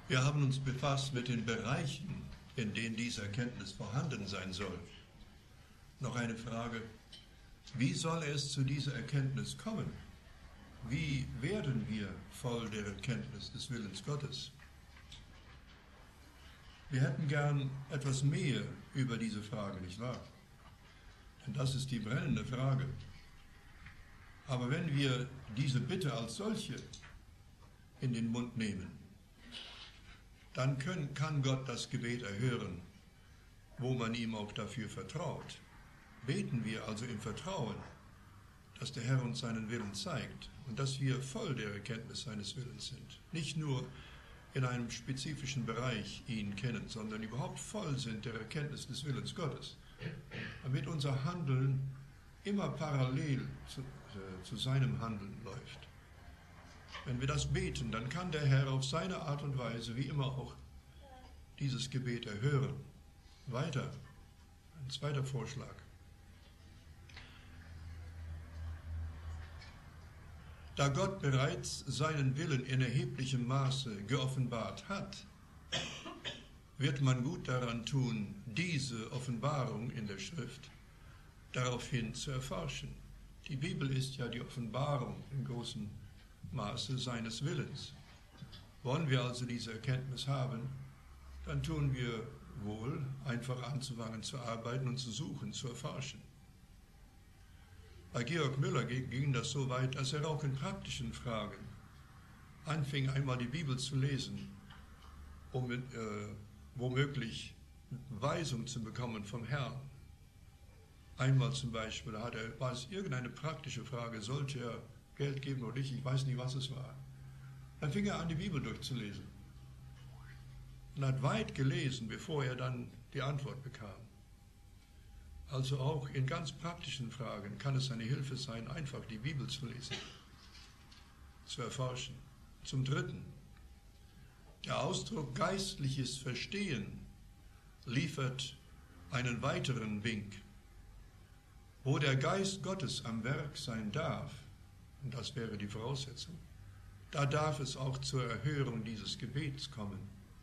Wir haben uns befasst mit den Bereichen, in denen diese Erkenntnis vorhanden sein soll. Noch eine Frage: Wie soll es zu dieser Erkenntnis kommen? Wie werden wir voll der Erkenntnis des Willens Gottes? Wir hätten gern etwas mehr über diese Frage, nicht wahr? Denn das ist die brennende Frage. Aber wenn wir diese Bitte als solche in den Mund nehmen, dann kann Gott das Gebet erhören, wo man ihm auch dafür vertraut. Beten wir also im Vertrauen, dass der Herr uns seinen Willen zeigt und dass wir voll der Erkenntnis seines Willens sind. Nicht nur in einem spezifischen Bereich ihn kennen, sondern überhaupt voll sind der Erkenntnis des Willens Gottes, damit unser Handeln immer parallel zu seinem Handeln läuft. Wenn wir das beten, dann kann der Herr auf seine Art und Weise, wie immer auch, dieses Gebet erhören. Weiter, ein zweiter Vorschlag. Da Gott bereits seinen Willen in erheblichem Maße geoffenbart hat, wird man gut daran tun, diese Offenbarung in der Schrift daraufhin zu erforschen. Die Bibel ist ja die Offenbarung im großen Maße seines Willens. Wollen wir also diese Erkenntnis haben, dann tun wir wohl, einfach anzufangen zu arbeiten und zu suchen, zu erforschen. Bei Georg Müller ging das so weit, dass er auch in praktischen Fragen anfing, einmal die Bibel zu lesen, um womöglich Weisung zu bekommen vom Herrn. Einmal zum Beispiel war es irgendeine praktische Frage, sollte er Geld geben oder nicht, ich weiß nicht, was es war. Dann fing er an, die Bibel durchzulesen und hat weit gelesen, bevor er dann die Antwort bekam. Also auch in ganz praktischen Fragen kann es eine Hilfe sein, einfach die Bibel zu lesen, zu erforschen. Zum Dritten, der Ausdruck geistliches Verstehen liefert einen weiteren Wink. Wo der Geist Gottes am Werk sein darf, und das wäre die Voraussetzung, da darf es auch zur Erhörung dieses Gebets kommen.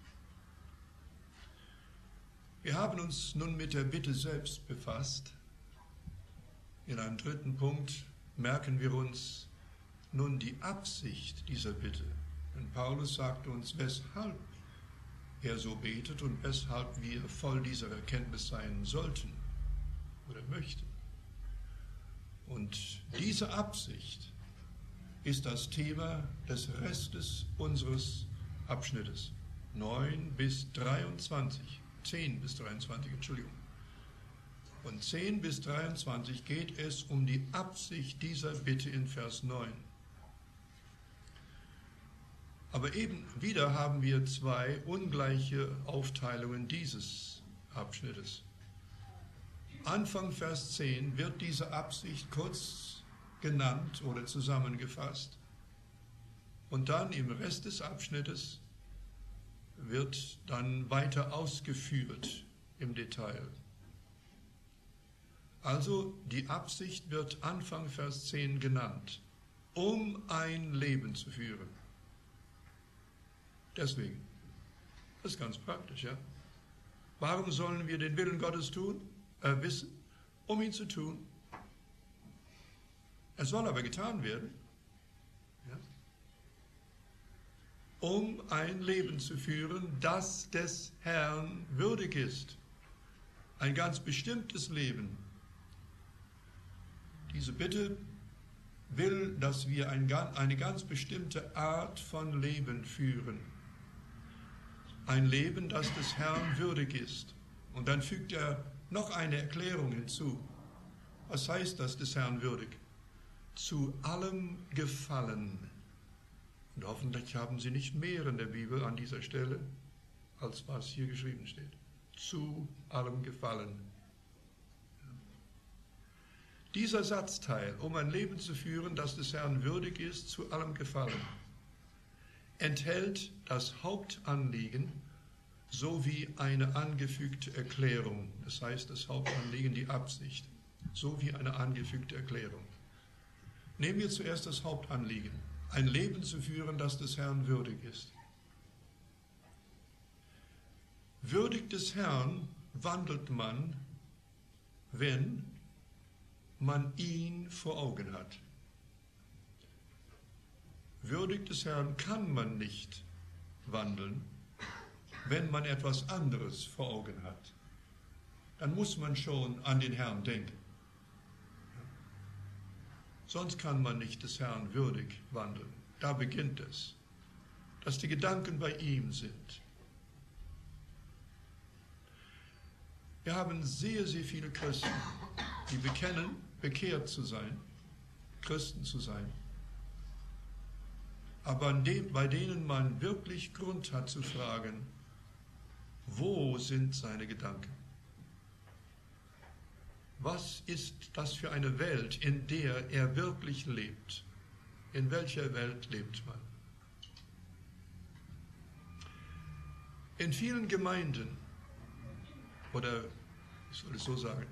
Wir haben uns nun mit der Bitte selbst befasst. In einem dritten Punkt merken wir uns nun die Absicht dieser Bitte. Denn Paulus sagt uns, weshalb er so betet und weshalb wir voll dieser Erkenntnis sein sollten oder möchten. Und diese Absicht ist das Thema des Restes unseres Abschnittes 10 bis 23, Entschuldigung. Von 10 bis 23 geht es um die Absicht dieser Bitte in Vers 9. Aber eben wieder haben wir zwei ungleiche Aufteilungen dieses Abschnittes. Anfang Vers 10 wird diese Absicht kurz genannt oder zusammengefasst. Und dann im Rest des Abschnittes wird dann weiter ausgeführt im Detail. Also die Absicht wird Anfang Vers 10 genannt, um ein Leben zu führen. Deswegen, das ist ganz praktisch, ja. Warum sollen wir den Willen Gottes wissen? Um ihn zu tun. Es soll aber getan werden, ja, um ein Leben zu führen, das des Herrn würdig ist. Ein ganz bestimmtes Leben. Diese Bitte will, dass wir eine ganz bestimmte Art von Leben führen. Ein Leben, das des Herrn würdig ist. Und dann fügt er noch eine Erklärung hinzu. Was heißt das, des Herrn würdig? Zu allem Gefallen. Und hoffentlich haben Sie nicht mehr in der Bibel an dieser Stelle, als was hier geschrieben steht. Zu allem Gefallen. Dieser Satzteil, um ein Leben zu führen, das des Herrn würdig ist, zu allem Gefallen, enthält das Hauptanliegen sowie eine angefügte Erklärung. Das heißt, das Hauptanliegen, die Absicht, sowie eine angefügte Erklärung. Nehmen wir zuerst das Hauptanliegen, ein Leben zu führen, das des Herrn würdig ist. Würdig des Herrn wandelt man, wenn man ihn vor Augen hat. Würdig des Herrn kann man nicht wandeln, wenn man etwas anderes vor Augen hat. Dann muss man schon an den Herrn denken. Sonst kann man nicht des Herrn würdig wandeln. Da beginnt es, dass die Gedanken bei ihm sind. Wir haben sehr, sehr viele Christen, die bekennen, bekehrt zu sein, Christen zu sein, aber bei denen man wirklich Grund hat zu fragen, wo sind seine Gedanken? Was ist das für eine Welt, in der er wirklich lebt? In welcher Welt lebt man? In vielen Gemeinden, oder ich soll es so sagen,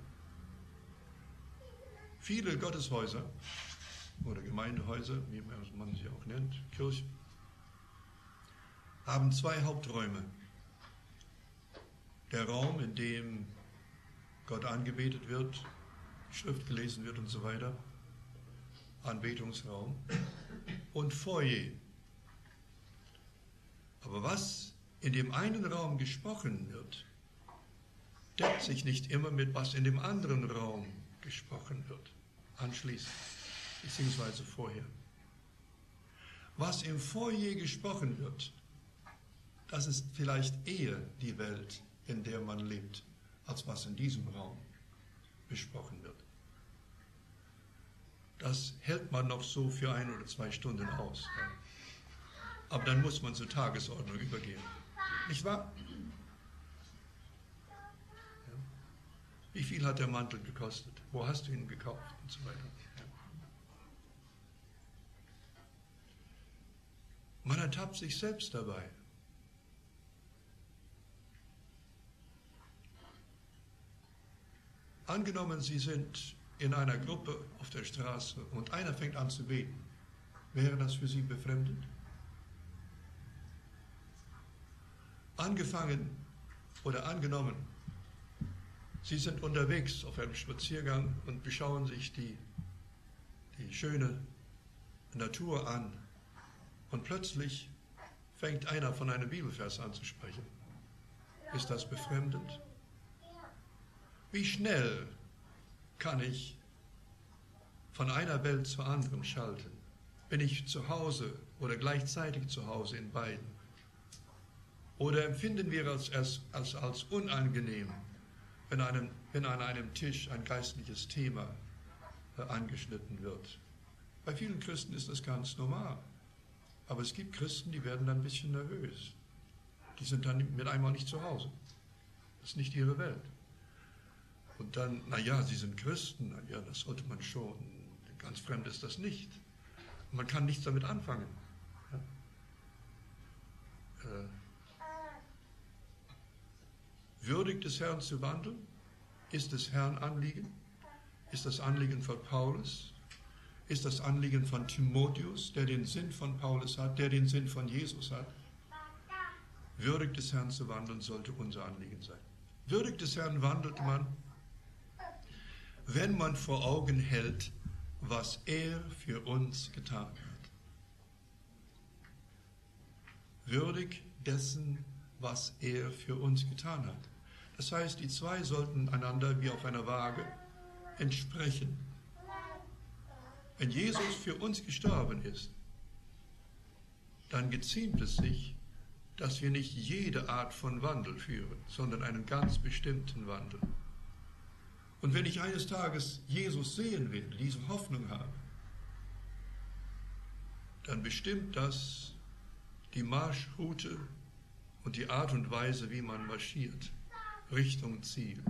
viele Gotteshäuser oder Gemeindehäuser, wie man sie auch nennt, Kirchen, haben zwei Haupträume. Der Raum, in dem Gott angebetet wird, die Schrift gelesen wird und so weiter, Anbetungsraum, und Foyer. Aber was in dem einen Raum gesprochen wird, deckt sich nicht immer mit, was in dem anderen Raum gesprochen wird, anschließend, beziehungsweise vorher. Was im Foyer gesprochen wird, das ist vielleicht eher die Welt, in der man lebt, als was in diesem Raum besprochen wird. Das hält man noch so für 1 oder 2 Stunden aus. Aber dann muss man zur Tagesordnung übergehen. Nicht wahr? Ja. Wie viel hat der Mantel gekostet? Wo hast du ihn gekauft? Und so weiter. Ja. Man ertappt sich selbst dabei. Angenommen, Sie sind in einer Gruppe auf der Straße und einer fängt an zu beten. Wäre das für Sie befremdend? Angefangen oder angenommen, Sie sind unterwegs auf einem Spaziergang und beschauen sich die schöne Natur an und plötzlich fängt einer von einem Bibelvers an zu sprechen. Ist das befremdend? Wie schnell kann ich von einer Welt zur anderen schalten? Bin ich zu Hause oder gleichzeitig zu Hause in beiden? Oder empfinden wir es als unangenehm, wenn an einem Tisch ein geistliches Thema angeschnitten wird? Bei vielen Christen ist das ganz normal. Aber es gibt Christen, die werden dann ein bisschen nervös. Die sind dann mit einmal nicht zu Hause. Das ist nicht ihre Welt. Und dann, sie sind Christen, das sollte man schon. Ganz fremd ist das nicht. Man kann nichts damit anfangen. Ja. Würdig des Herrn zu wandeln, ist des Herrn Anliegen, ist das Anliegen von Paulus, ist das Anliegen von Timotheus, der den Sinn von Paulus hat, der den Sinn von Jesus hat. Würdig des Herrn zu wandeln sollte unser Anliegen sein. Würdig des Herrn wandelt man, wenn man vor Augen hält, was er für uns getan hat. Würdig dessen, was er für uns getan hat. Das heißt, die zwei sollten einander wie auf einer Waage entsprechen. Wenn Jesus für uns gestorben ist, dann geziemt es sich, dass wir nicht jede Art von Wandel führen, sondern einen ganz bestimmten Wandel. Und wenn ich eines Tages Jesus sehen will, diese Hoffnung habe, dann bestimmt das die Marschroute und die Art und Weise, wie man marschiert, Richtung Ziel.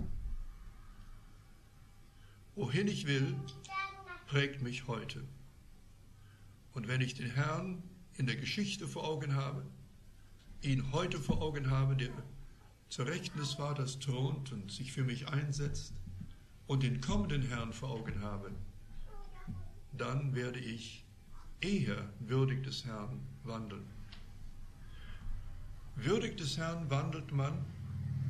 Wohin ich will, prägt mich heute. Und wenn ich den Herrn in der Geschichte vor Augen habe, ihn heute vor Augen habe, der zur Rechten des Vaters thront und sich für mich einsetzt, und den kommenden Herrn vor Augen habe, dann werde ich eher würdig des Herrn wandeln. Würdig des Herrn wandelt man,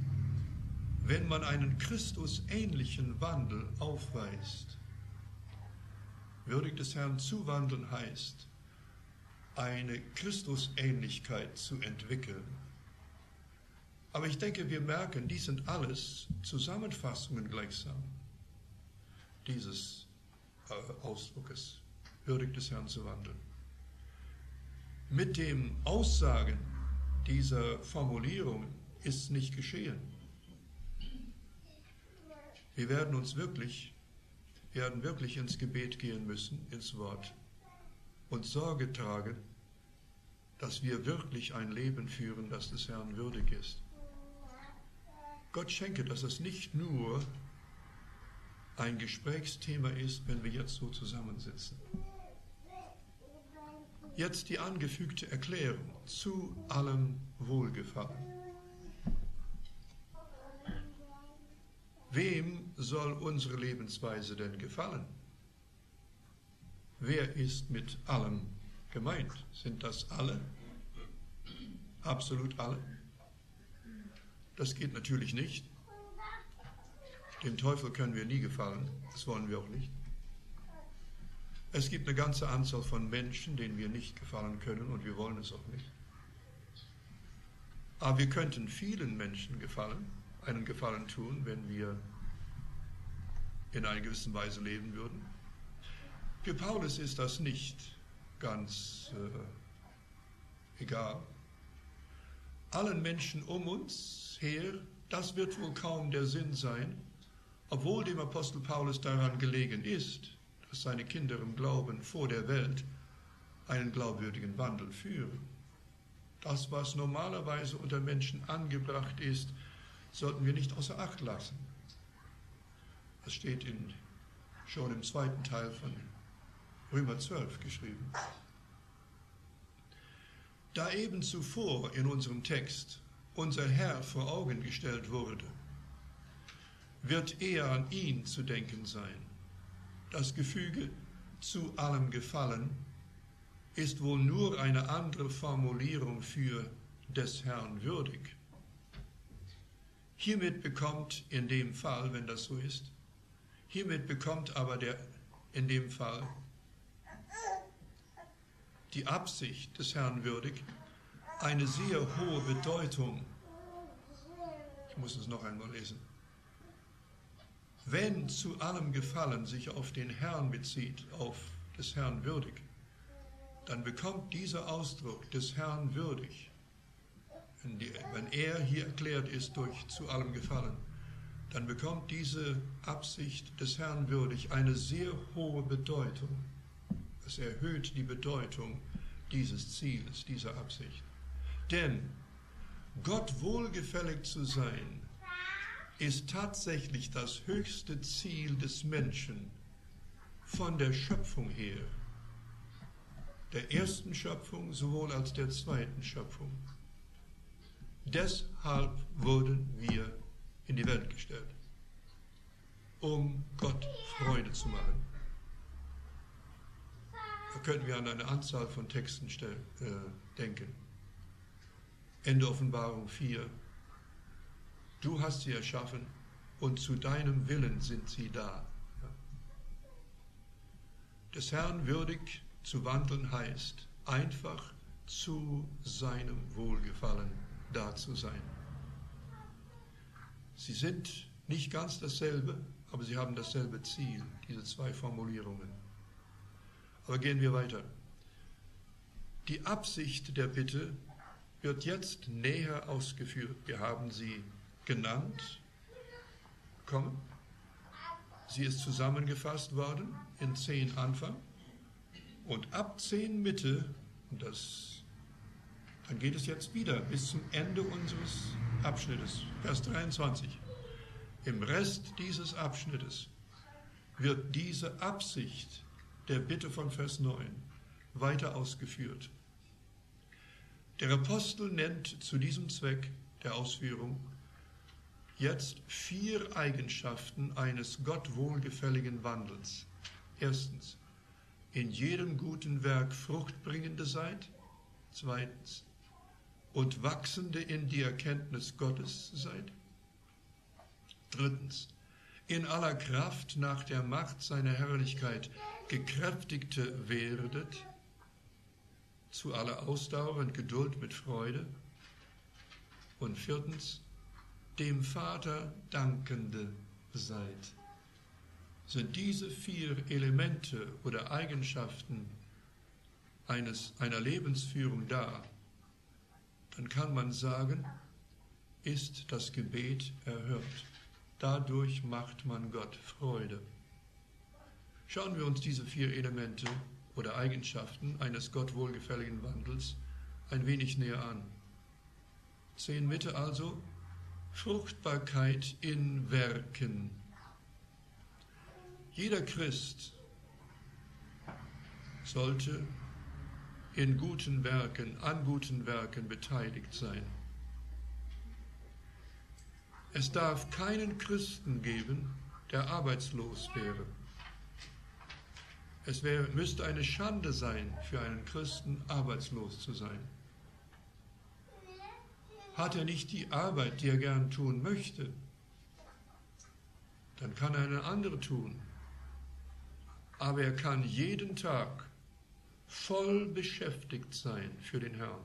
wenn man einen Christusähnlichen Wandel aufweist. Würdig des Herrn zuwandeln heißt, eine Christusähnlichkeit zu entwickeln. Aber ich denke, wir merken, dies sind alles Zusammenfassungen gleichsam dieses Ausdruckes, würdig des Herrn zu wandeln. Mit dem Aussagen dieser Formulierungen ist nicht geschehen. Wir werden wirklich ins Gebet gehen müssen, ins Wort, und Sorge tragen, dass wir wirklich ein Leben führen, das des Herrn würdig ist. Gott schenke, dass es nicht nur ein Gesprächsthema ist, wenn wir jetzt so zusammensitzen. Jetzt die angefügte Erklärung zu allem Wohlgefallen. Wem soll unsere Lebensweise denn gefallen? Wer ist mit allem gemeint? Sind das alle? Absolut alle? Das geht natürlich nicht. Dem Teufel können wir nie gefallen, das wollen wir auch nicht. Es gibt eine ganze Anzahl von Menschen, denen wir nicht gefallen können und wir wollen es auch nicht. Aber wir könnten vielen Menschen einen Gefallen tun, wenn wir in einer gewissen Weise leben würden. Für Paulus ist das nicht ganz egal. Allen Menschen um uns her, das wird wohl kaum der Sinn sein, obwohl dem Apostel Paulus daran gelegen ist, dass seine Kinder im Glauben vor der Welt einen glaubwürdigen Wandel führen. Das, was normalerweise unter Menschen angebracht ist, sollten wir nicht außer Acht lassen. Das steht schon im zweiten Teil von Römer 12 geschrieben. Da eben zuvor in unserem Text unser Herr vor Augen gestellt wurde, wird eher an ihn zu denken sein. Das Gefüge zu allem Gefallen ist wohl nur eine andere Formulierung für des Herrn würdig. Hiermit bekommt in dem Fall, wenn das so ist, aber in dem Fall die Absicht des Herrn würdig eine sehr hohe Bedeutung. Ich muss es noch einmal lesen. Wenn zu allem Gefallen sich auf den Herrn bezieht, auf des Herrn würdig, dann bekommt dieser Ausdruck des Herrn würdig, wenn er hier erklärt ist durch zu allem Gefallen, dann bekommt diese Absicht des Herrn würdig eine sehr hohe Bedeutung. Es erhöht die Bedeutung dieses Zieles, dieser Absicht. Denn Gott wohlgefällig zu sein, ist tatsächlich das höchste Ziel des Menschen von der Schöpfung her. Der ersten Schöpfung sowohl als der zweiten Schöpfung. Deshalb wurden wir in die Welt gestellt, um Gott Freude zu machen. Da können wir an eine Anzahl von Texten denken. Ende Offenbarung 4. Du hast sie erschaffen und zu deinem Willen sind sie da. Ja. Des Herrn würdig zu wandeln heißt, einfach zu seinem Wohlgefallen da zu sein. Sie sind nicht ganz dasselbe, aber sie haben dasselbe Ziel, diese zwei Formulierungen. Aber gehen wir weiter. Die Absicht der Bitte wird jetzt näher ausgeführt. Wir haben sie genannt. Sie ist zusammengefasst worden in 10 Anfang und ab 10 Mitte, und dann geht es jetzt wieder bis zum Ende unseres Abschnittes, Vers 23. Im Rest dieses Abschnittes wird diese Absicht der Bitte von Vers 9 weiter ausgeführt. Der Apostel nennt zu diesem Zweck der Ausführung jetzt 4 Eigenschaften eines Gott wohlgefälligen Wandels. Erstens, in jedem guten Werk fruchtbringende seid. Zweitens, und wachsende in die Erkenntnis Gottes seid. Drittens, in aller Kraft nach der Macht seiner Herrlichkeit gekräftigte werdet, zu aller Ausdauer und Geduld mit Freude. Und viertens, dem Vater dankende seid. Sind diese 4 Elemente oder Eigenschaften einer Lebensführung da, dann kann man sagen, ist das Gebet erhört. Dadurch macht man Gott Freude. Schauen wir uns diese 4 Elemente oder Eigenschaften eines Gott wohlgefälligen Wandels ein wenig näher an. Sehen Mitte also Fruchtbarkeit in Werken. Jeder Christ sollte in guten Werken, an guten Werken beteiligt sein. Es darf keinen Christen geben, der arbeitslos wäre. Es müsste eine Schande sein, für einen Christen arbeitslos zu sein. Hat er nicht die Arbeit, die er gern tun möchte, dann kann er eine andere tun. Aber er kann jeden Tag voll beschäftigt sein für den Herrn.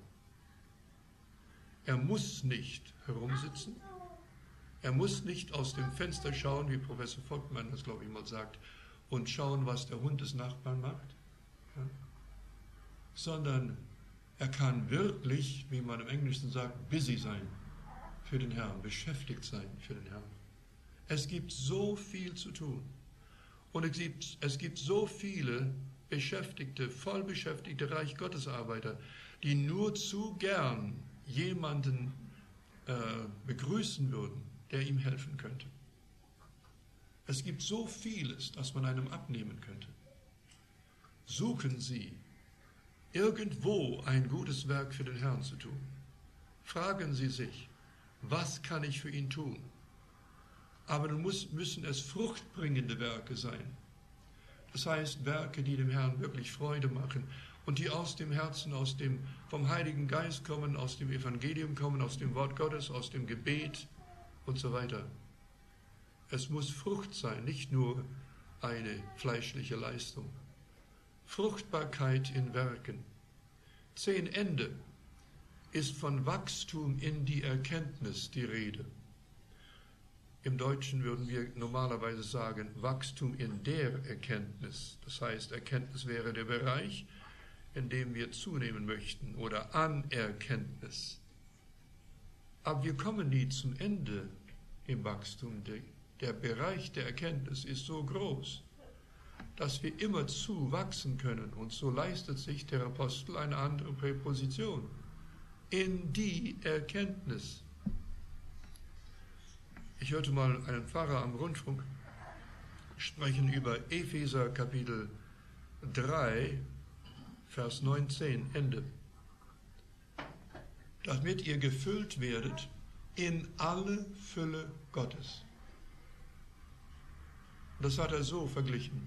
Er muss nicht herumsitzen. Er muss nicht aus dem Fenster schauen, wie Professor Volkmann das, glaube ich, mal sagt, und schauen, was der Hund des Nachbarn macht. Ja? Sondern er kann wirklich, wie man im Englischen sagt, busy sein für den Herrn, beschäftigt sein für den Herrn. Es gibt so viel zu tun. Und es gibt so viele Beschäftigte, vollbeschäftigte Reich Gottes Arbeiter, die nur zu gern jemanden begrüßen würden, der ihm helfen könnte. Es gibt so vieles, das man einem abnehmen könnte. Suchen Sie irgendwo ein gutes Werk für den Herrn zu tun. Fragen Sie sich, was kann ich für ihn tun? Aber dann müssen es fruchtbringende Werke sein. Das heißt, Werke, die dem Herrn wirklich Freude machen und die aus dem Herzen, vom Heiligen Geist kommen, aus dem Evangelium kommen, aus dem Wort Gottes, aus dem Gebet und so weiter. Es muss Frucht sein, nicht nur eine fleischliche Leistung. Fruchtbarkeit in Werken. 10 Ende ist von Wachstum in die Erkenntnis die Rede. Im Deutschen würden wir normalerweise sagen, Wachstum in der Erkenntnis. Das heißt, Erkenntnis wäre der Bereich, in dem wir zunehmen möchten, oder Anerkenntnis. Aber wir kommen nie zum Ende im Wachstum. Der Bereich der Erkenntnis ist so groß, dass wir immerzu wachsen können. Und so leistet sich der Apostel eine andere Präposition. In die Erkenntnis. Ich hörte mal einen Pfarrer am Rundfunk sprechen über Epheser Kapitel 3, Vers 19, Ende. Damit ihr gefüllt werdet in alle Fülle Gottes. Das hat er so verglichen.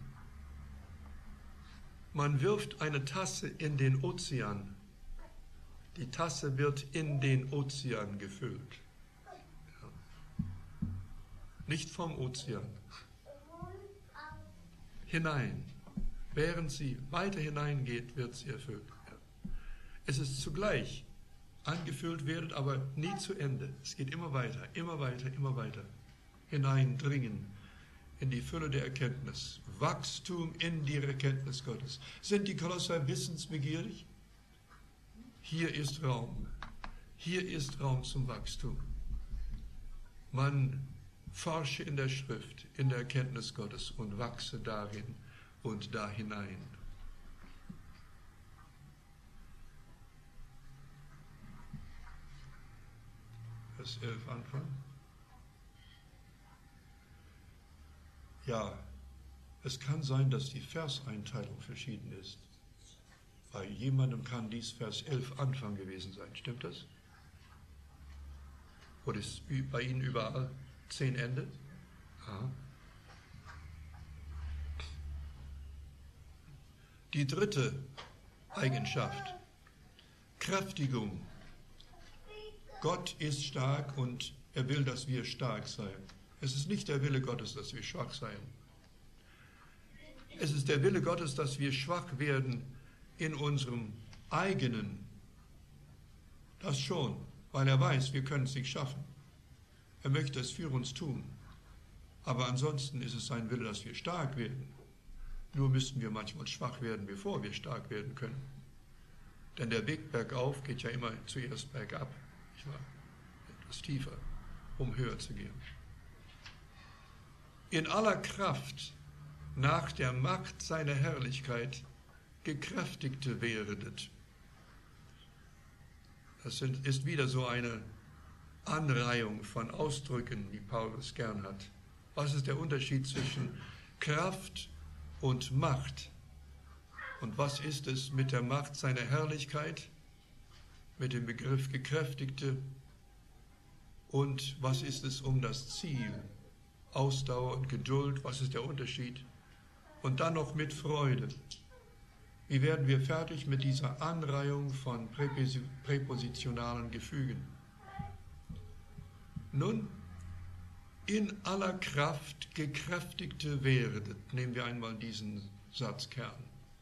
Man wirft eine Tasse in den Ozean. Die Tasse wird in den Ozean gefüllt. Nicht vom Ozean. Hinein. Während sie weiter hineingeht, wird sie erfüllt. Es ist zugleich angefüllt werden, aber nie zu Ende. Es geht immer weiter, immer weiter, immer weiter. Hineindringen in die Fülle der Erkenntnis. Wachstum in die Erkenntnis Gottes. Sind die Kolosser wissensbegierig? Hier ist Raum. Hier ist Raum zum Wachstum. Man forsche in der Schrift, in der Erkenntnis Gottes und wachse darin und da hinein. Vers 11 Anfang. Ja, es kann sein, dass die Verseinteilung verschieden ist. Bei jemandem kann dies Vers 11 Anfang gewesen sein. Stimmt das? Oder ist bei Ihnen überall 10 Ende? Ja. Die dritte Eigenschaft, Kräftigung. Gott ist stark und er will, dass wir stark sein. Es ist nicht der Wille Gottes, dass wir schwach seien. Es ist der Wille Gottes, dass wir schwach werden in unserem eigenen. Das schon, weil er weiß, wir können es nicht schaffen. Er möchte es für uns tun. Aber ansonsten ist es sein Wille, dass wir stark werden. Nur müssten wir manchmal schwach werden, bevor wir stark werden können. Denn der Weg bergauf geht ja immer zuerst bergab, nicht wahr? Etwas tiefer, um höher zu gehen. In aller Kraft nach der Macht seiner Herrlichkeit gekräftigte werdet. Das ist wieder so eine Anreihung von Ausdrücken, die Paulus gern hat. Was ist der Unterschied zwischen Kraft und Macht? Und was ist es mit der Macht seiner Herrlichkeit, mit dem Begriff gekräftigte? Und was ist es um das Ziel? Ausdauer und Geduld, was ist der Unterschied? Und dann noch mit Freude. Wie werden wir fertig mit dieser Anreihung von präpositionalen Gefügen? Nun, in aller Kraft gekräftigte werdet. Nehmen wir einmal diesen Satzkern.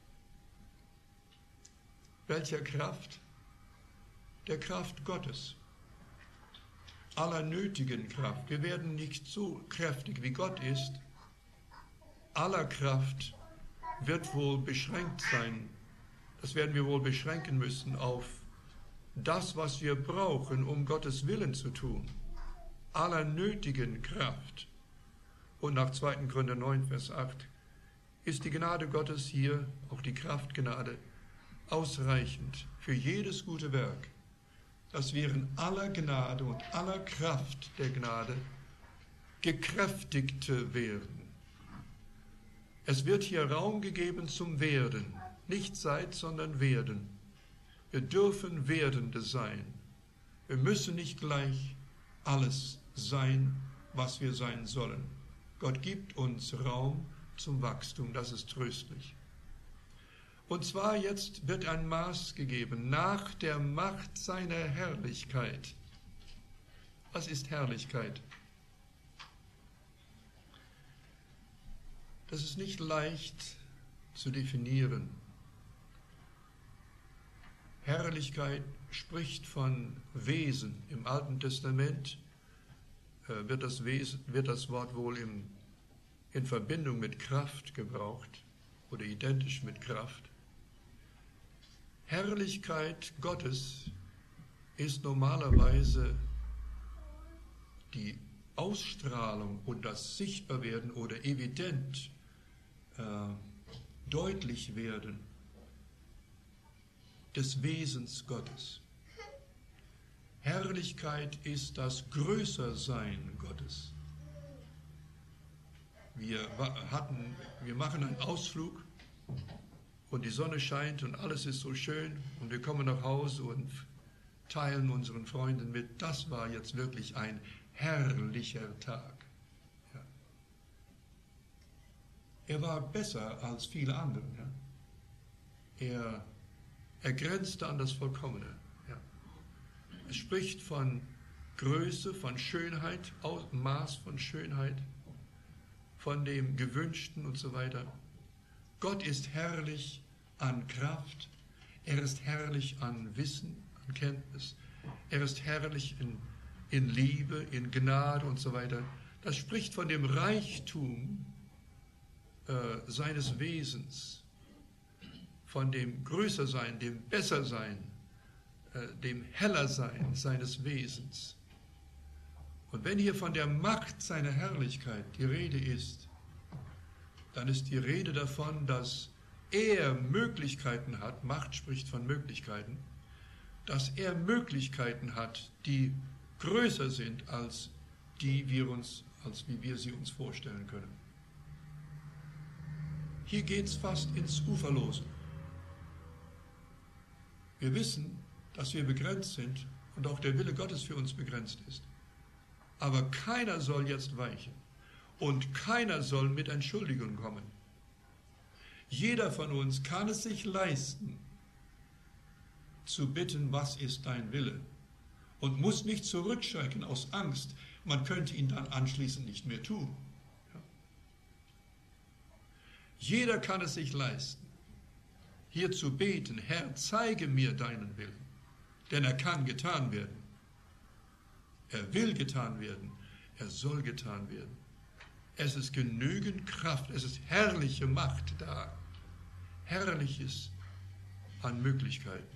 Welcher Kraft? Der Kraft Gottes. Aller nötigen Kraft. Wir werden nicht so kräftig, wie Gott ist. Aller Kraft wird wohl beschränkt sein. Das werden wir wohl beschränken müssen auf das, was wir brauchen, um Gottes Willen zu tun. Aller nötigen Kraft. Und nach 2. Korinther 9, Vers 8 ist die Gnade Gottes hier, auch die Kraftgnade, ausreichend für jedes gute Werk, dass wir in aller Gnade und aller Kraft der Gnade gekräftigte werden. Es wird hier Raum gegeben zum Werden, nicht seid, sondern werden. Wir dürfen Werdende sein. Wir müssen nicht gleich alles sein, was wir sein sollen. Gott gibt uns Raum zum Wachstum, das ist tröstlich. Und zwar jetzt wird ein Maß gegeben, nach der Macht seiner Herrlichkeit. Was ist Herrlichkeit? Das ist nicht leicht zu definieren. Herrlichkeit spricht von Wesen. Im Alten Testament wird das Wort wohl in Verbindung mit Kraft gebraucht oder identisch mit Kraft. Herrlichkeit Gottes ist normalerweise die Ausstrahlung und das Sichtbarwerden oder evident deutlich werden des Wesens Gottes. Herrlichkeit ist das Größersein Gottes. Wir machen einen Ausflug und die Sonne scheint und alles ist so schön und wir kommen nach Hause und teilen unseren Freunden mit, das war jetzt wirklich ein herrlicher Tag. Ja. Er war besser als viele andere. Ja. Er grenzte an das Vollkommene. Ja. Es spricht von Größe, von Schönheit, Maß von Schönheit, von dem Gewünschten und so weiter. Gott ist herrlich an Kraft, er ist herrlich an Wissen, an Kenntnis, er ist herrlich in Liebe, in Gnade und so weiter. Das spricht von dem Reichtum seines Wesens, von dem Größersein, dem Bessersein, dem Hellersein seines Wesens. Und wenn hier von der Macht seiner Herrlichkeit die Rede ist, dann ist die Rede davon, dass er Möglichkeiten hat, Macht spricht von Möglichkeiten, dass er Möglichkeiten hat, die größer sind als wie wir sie uns vorstellen können. Hier geht es fast ins Uferlose. Wir wissen, dass wir begrenzt sind und auch der Wille Gottes für uns begrenzt ist. Aber keiner soll jetzt weichen und keiner soll mit Entschuldigung kommen. Jeder von uns kann es sich leisten, zu bitten, was ist dein Wille? und muss nicht zurückschrecken aus Angst, man könnte ihn dann anschließend nicht mehr tun. Ja. Jeder kann es sich leisten, hier zu beten, Herr, zeige mir deinen Willen, denn er kann getan werden. Er will getan werden, er soll getan werden. Es ist genügend Kraft, es ist herrliche Macht da, Herrliches an Möglichkeiten.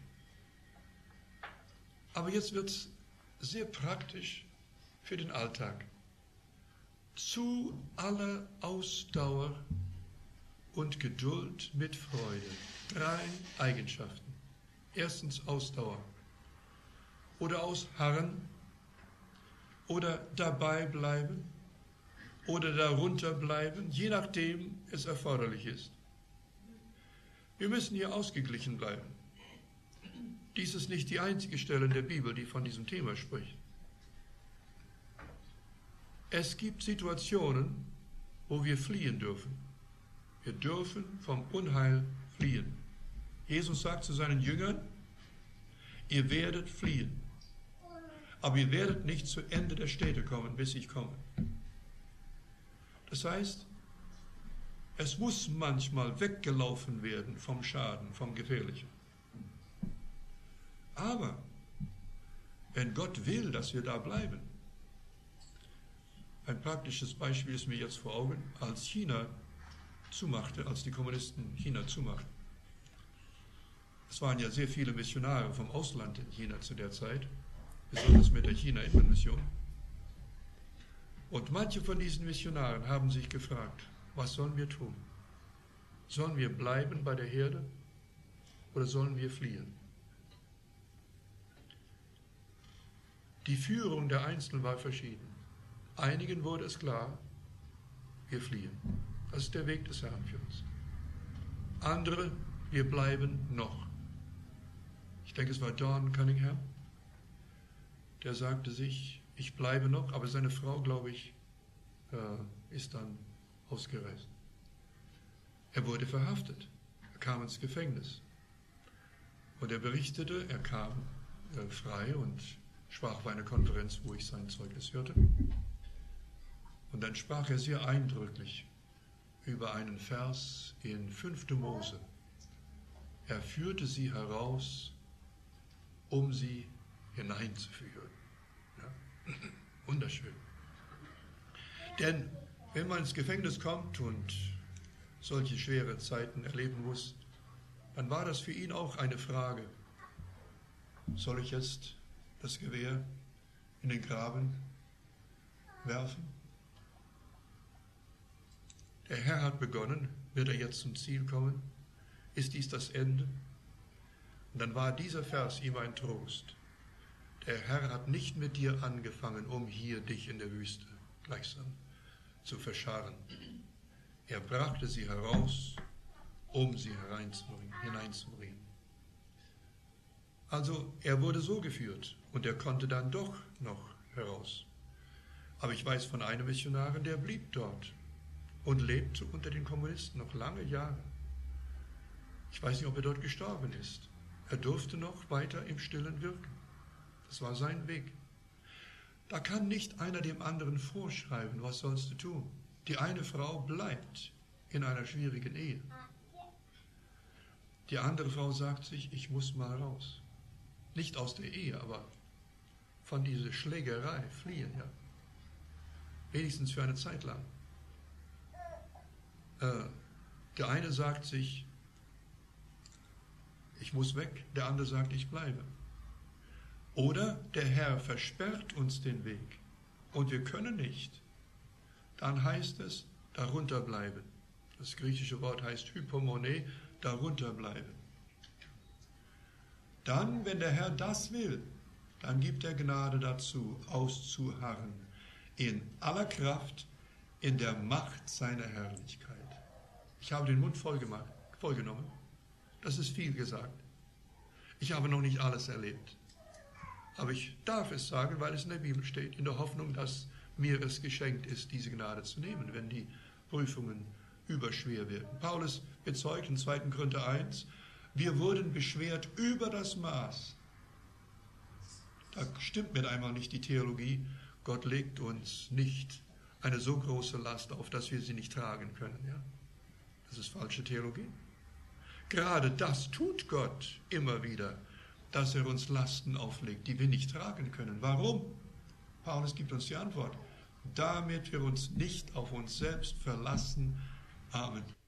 Aber jetzt wird es sehr praktisch für den Alltag. Zu aller Ausdauer und Geduld mit Freude. 3 Eigenschaften. Erstens Ausdauer. Oder ausharren. Oder dabei bleiben. Oder darunter bleiben, je nachdem es erforderlich ist. Wir müssen hier ausgeglichen bleiben. Dies ist nicht die einzige Stelle in der Bibel, die von diesem Thema spricht. Es gibt Situationen, wo wir fliehen dürfen. Wir dürfen vom Unheil fliehen. Jesus sagt zu seinen Jüngern, ihr werdet fliehen, aber ihr werdet nicht zu Ende der Städte kommen, bis ich komme. Das heißt, es muss manchmal weggelaufen werden vom Schaden, vom Gefährlichen. Aber wenn Gott will, dass wir da bleiben, ein praktisches Beispiel ist mir jetzt vor Augen, als China zumachte, als die Kommunisten China zumachten. Es waren ja sehr viele Missionare vom Ausland in China zu der Zeit, besonders mit der China-Mission. Und manche von diesen Missionaren haben sich gefragt, was sollen wir tun? Sollen wir bleiben bei der Herde oder sollen wir fliehen? Die Führung der Einzelnen war verschieden. Einigen wurde es klar, wir fliehen. Das ist der Weg des Herrn für uns. Andere, wir bleiben noch. Ich denke, es war Don Cunningham, der sagte sich, ich bleibe noch, aber seine Frau, glaube ich, ist dann ausgereist. Er wurde verhaftet, er kam ins Gefängnis. Und er berichtete, er kam frei und sprach auf einer Konferenz, wo ich sein Zeugnis hörte. Und dann sprach er sehr eindrücklich über einen Vers in 5. Mose. Er führte sie heraus, um sie hineinzuführen. Ja? Wunderschön. Denn wenn man ins Gefängnis kommt und solche schwere Zeiten erleben muss, dann war das für ihn auch eine Frage. Soll ich jetzt das Gewehr in den Graben werfen? Der Herr hat begonnen, wird er jetzt zum Ziel kommen? Ist dies das Ende? Und dann war dieser Vers ihm ein Trost. Der Herr hat nicht mit dir angefangen, um hier dich in der Wüste gleichsam zu verscharren. Er brachte sie heraus, um sie hineinzubringen. Also er wurde so geführt und er konnte dann doch noch heraus. Aber ich weiß von einem Missionarin, der blieb dort und lebte unter den Kommunisten noch lange Jahre. Ich weiß nicht, ob er dort gestorben ist. Er durfte noch weiter im Stillen wirken. Das war sein Weg. Da kann nicht einer dem anderen vorschreiben, was sollst du tun. Die eine Frau bleibt in einer schwierigen Ehe. Die andere Frau sagt sich, ich muss mal raus. Nicht aus der Ehe, aber von dieser Schlägerei fliehen, ja. Wenigstens für eine Zeit lang. Der eine sagt sich, ich muss weg, der andere sagt, ich bleibe. Oder der Herr versperrt uns den Weg und wir können nicht. Dann heißt es, darunter bleiben. Das griechische Wort heißt Hypomone, darunter bleiben. Dann, wenn der Herr das will, dann gibt er Gnade dazu, auszuharren, in aller Kraft, in der Macht seiner Herrlichkeit. Ich habe den Mund vollgenommen. Das ist viel gesagt. Ich habe noch nicht alles erlebt. Aber ich darf es sagen, weil es in der Bibel steht, in der Hoffnung, dass mir es geschenkt ist, diese Gnade zu nehmen, wenn die Prüfungen überschwer werden. Paulus bezeugt in 2. Korinther 1, wir wurden beschwert über das Maß. Da stimmt mit einmal nicht die Theologie, Gott legt uns nicht eine so große Last auf, dass wir sie nicht tragen können. Ja? Das ist falsche Theologie. Gerade das tut Gott immer wieder, dass er uns Lasten auflegt, die wir nicht tragen können. Warum? Paulus gibt uns die Antwort. Damit wir uns nicht auf uns selbst verlassen. Amen.